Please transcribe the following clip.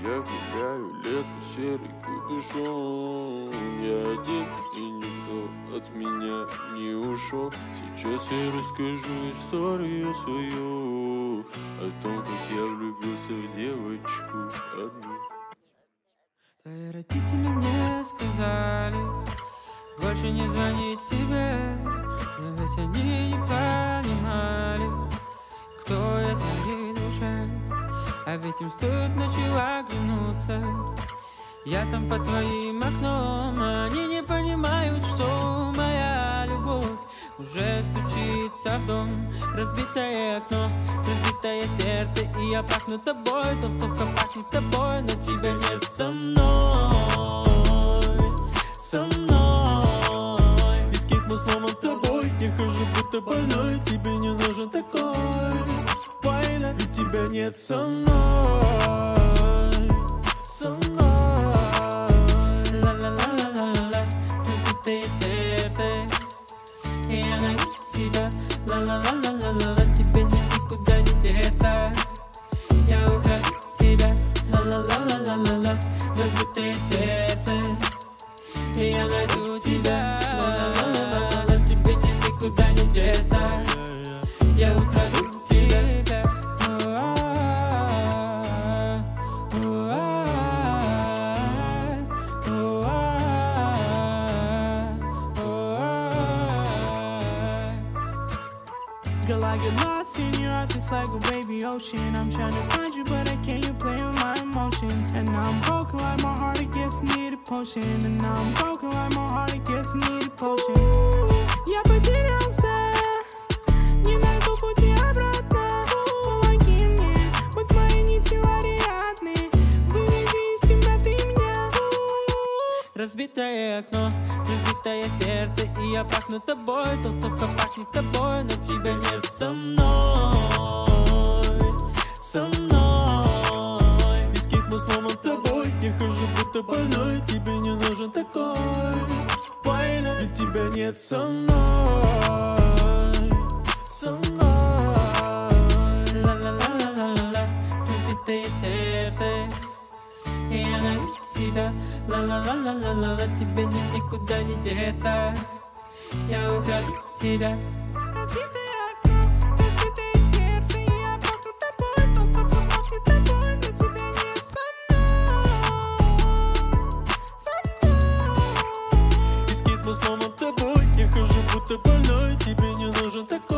Я гуляю, лето, серый капюшон. Я один, и никто от меня не ушел. Сейчас я расскажу историю свою о том, как я влюбился в девочку одну. Твои родители мне сказали больше не звонить тебе, но ведь они не понимали, кто я твоей душе. А ведь им стоит ночью оглянуться, я там под твоим окном. Они не понимают, что моя любовь уже стучится в дом. Разбитое окно, разбитое сердце, и я пахну тобой. Толстовка пахнет тобой, но тебя нет со мной. Со мной Бискит мой сломан тобой, я хожу будто больной. Тебе не нужен такой война, ведь тебя нет со мной. Со мной. Ла-ла-ла-ла-ла-ла, разбитое сердце, и я найду тебя. Ла-ла-ла-ла-ла-ла, тебе никуда не деться. Я украду тебя. Ла-ла-ла-ла-ла-ла, разбитое сердце, и я найду тебя. Ла-ла-ла-ла-ла, тебе никуда не деться. Я украду тебя. Girl, I get lost in your eyes, it's like a wavy ocean. I'm trying to find you, but I can't. You play with my emotions. And now I'm broken like my heart, it gets needed potion. And now I'm broken like my heart, it gets needed potion. Я потерялся, не найду пути обратно. Помоги мне, будь моей нитью Ариадны. Выведи из темноты меня. Разбитое окно, разбитое сердце, и я пахну тобой. Толстовка пахнет тобой, но тебя нет со мной. Со мной. Бискит мой сломан тобой, я хожу будто больной. Тебе не нужен такой война, ведь тебя нет со мной. Со мной. Ла-ла-ла-ла-ла-ла, разбитое сердце, и я найду тебя. Ла-ла-ла-ла-ла-ла, тебе никуда не деться. Я украду тебя. Разбитое окно, разбитое сердце, и я пахну тобой. Толстовка пахнет тобой, но тебя нет со мной. Со мной. Бискит мой сломан тобой, я хожу будто больной. Тебе не нужен такой